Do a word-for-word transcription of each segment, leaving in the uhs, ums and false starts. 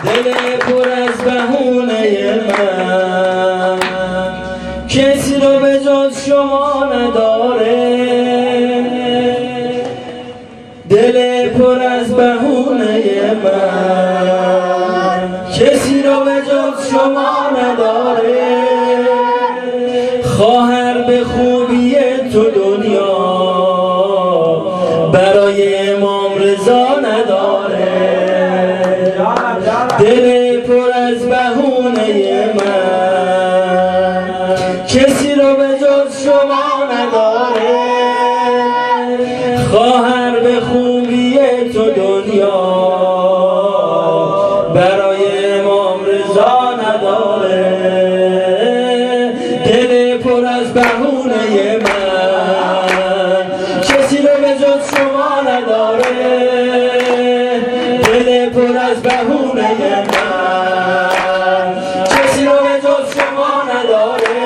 دل پر از بهونه من کسی رو به جز شما نداره. دل پر از بهونه من کسی رو به جز شما نداره. خواهر به خوبی تو دنیا برای امام رضا نداره. دل پر از بهونه من کسی رو به جز شما نداره. خواهر به خوبی تو دنیا برای امام رضا نداره. دل پر از بهونه من کسی رو به جز شما نداره. دل پر از بهونه من کسی رو به جز شما نداره.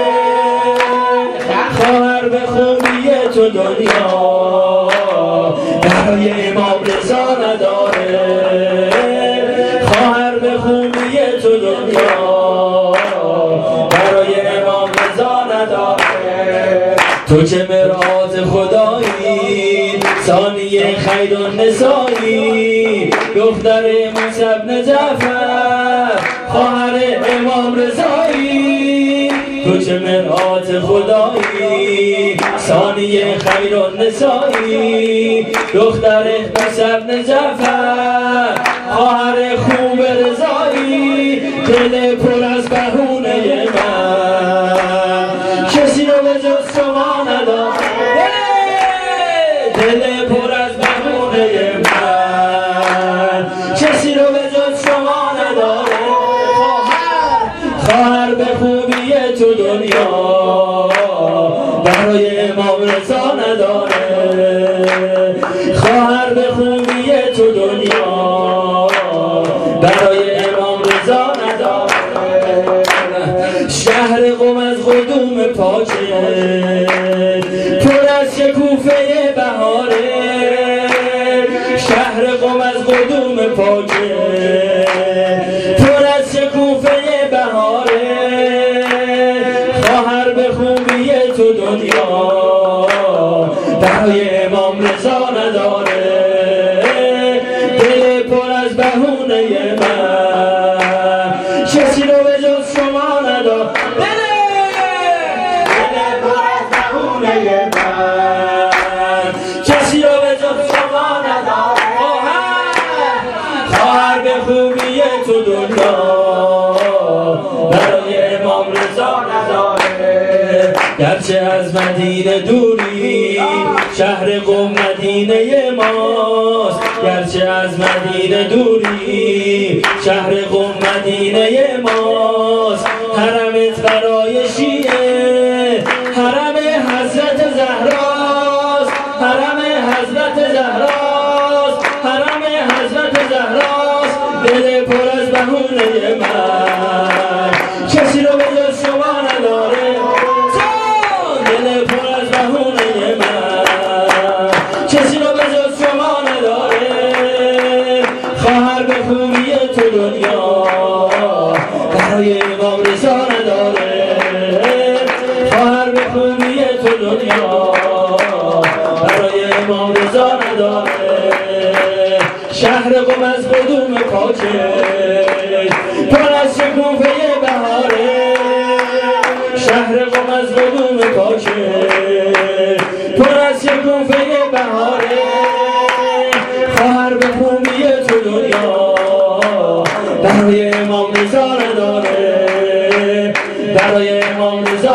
خواهر به خوبی تو دنیا برای امام رضا نداره. خواهر به خوبی تو دنیا برای امام رضا نداره. تو که مرآت خدایی ثانیه خیر النسایی دختر موسی بن جعفر خواهر امام رضایی. تو که مرآت خدایی ثانیه خیر النسایی دختر موسی بن جعفر خواهر خوب رضایی. دل پر از بهونه من کسی رو به جز شما نداره. دل پر از بهونه من کسی رو به جز شما نداره. خواهر خواهر به خوبی تو دنیا برای امام رضا نداره. خواهر به خوبی تو دنیا برای امام رضا نداره. شهر قم از قدوم پاکه پر از شکوفه بهاره. شهر قم از قدوم پاکه پر از شکوفه بهاره. خواهر به خوبی تو دنیا برای امام رضا نداره. دل پر از بهونه من کسی رو به جز شما نداره. دل پر از بهونه من کسی رو به جز شما نداره. خواهر به خوبی تو دنیا برای امام رضا نداره. گرچه از مدینه دوری شهر قم مدینه ماست. گرچه از مدینه دوری شهر قم مدینه ماست. حرمت برای شیعه حرم حضرت زهراست. حرم حضرت زهراست. حرم حضرت زهراست. دل پر از بهونه من کسی رو به جز شما نداره. دل پر از بهونه من کسی رو به جز شما نداره. خواهر به خوبی تو دنیا برای امام رضا نداره. خواهر به خوبی تو دنیا برای امام رضا نداره. شهر قم از قدوم پاکه پر از شکوفه بهاره. شهر قم از قدوم پاکه پر از شکوفه بهاره. خواهر به خوبی تو دنیا برای امام رضا نداره. برای امام رضا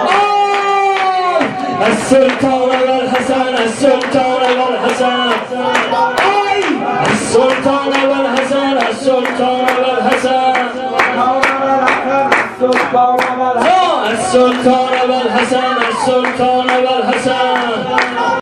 السلطان والحسن السلطان والحسن السلطان والحسن السلطان والحسن السلطان والحسن السلطان والحسن